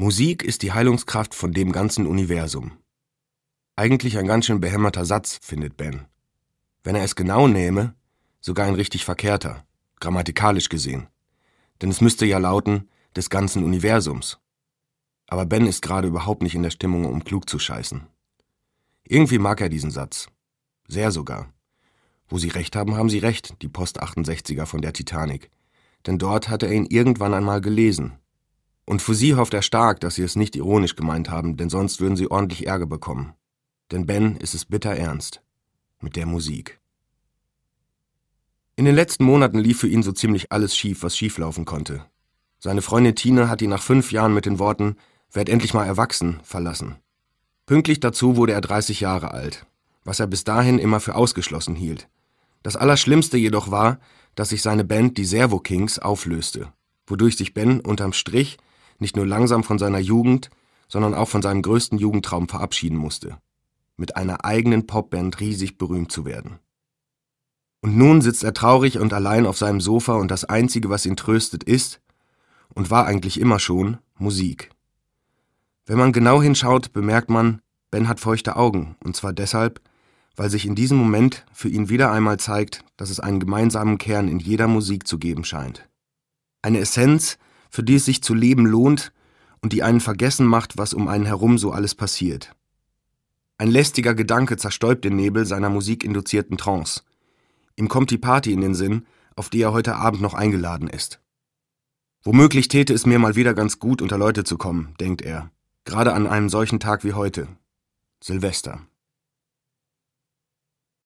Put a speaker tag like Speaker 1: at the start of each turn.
Speaker 1: Musik ist die Heilungskraft von dem ganzen Universum. Eigentlich ein ganz schön behämmerter Satz, findet Ben. Wenn er es genau nähme, sogar ein richtig verkehrter, grammatikalisch gesehen. Denn es müsste ja lauten, des ganzen Universums. Aber Ben ist gerade überhaupt nicht in der Stimmung, um klug zu scheißen. Irgendwie mag er diesen Satz. Sehr sogar. Wo sie recht haben, haben sie recht, die Post-68er von der Titanic. Denn dort hat er ihn irgendwann einmal gelesen. Und für sie hofft er stark, dass sie es nicht ironisch gemeint haben, denn sonst würden sie ordentlich Ärger bekommen. Denn Ben ist es bitter ernst. Mit der Musik. In den letzten Monaten lief für ihn so ziemlich alles schief, was schieflaufen konnte. Seine Freundin Tine hat ihn nach 5 Jahren mit den Worten »Werd endlich mal erwachsen« verlassen. Pünktlich dazu wurde er 30 Jahre alt, was er bis dahin immer für ausgeschlossen hielt. Das Allerschlimmste jedoch war, dass sich seine Band, die Servo Kings, auflöste, wodurch sich Ben unterm Strich nicht nur langsam von seiner Jugend, sondern auch von seinem größten Jugendtraum verabschieden musste, mit einer eigenen Popband riesig berühmt zu werden. Und nun sitzt er traurig und allein auf seinem Sofa und das Einzige, was ihn tröstet, ist, und war eigentlich immer schon, Musik. Wenn man genau hinschaut, bemerkt man, Ben hat feuchte Augen, und zwar deshalb, weil sich in diesem Moment für ihn wieder einmal zeigt, dass es einen gemeinsamen Kern in jeder Musik zu geben scheint. Eine Essenz, für die es sich zu leben lohnt und die einen vergessen macht, was um einen herum so alles passiert. Ein lästiger Gedanke zerstäubt den Nebel seiner musikinduzierten Trance. Ihm kommt die Party in den Sinn, auf die er heute Abend noch eingeladen ist. Womöglich täte es mir mal wieder ganz gut, unter Leute zu kommen, denkt er. Gerade an einem solchen Tag wie heute. Silvester.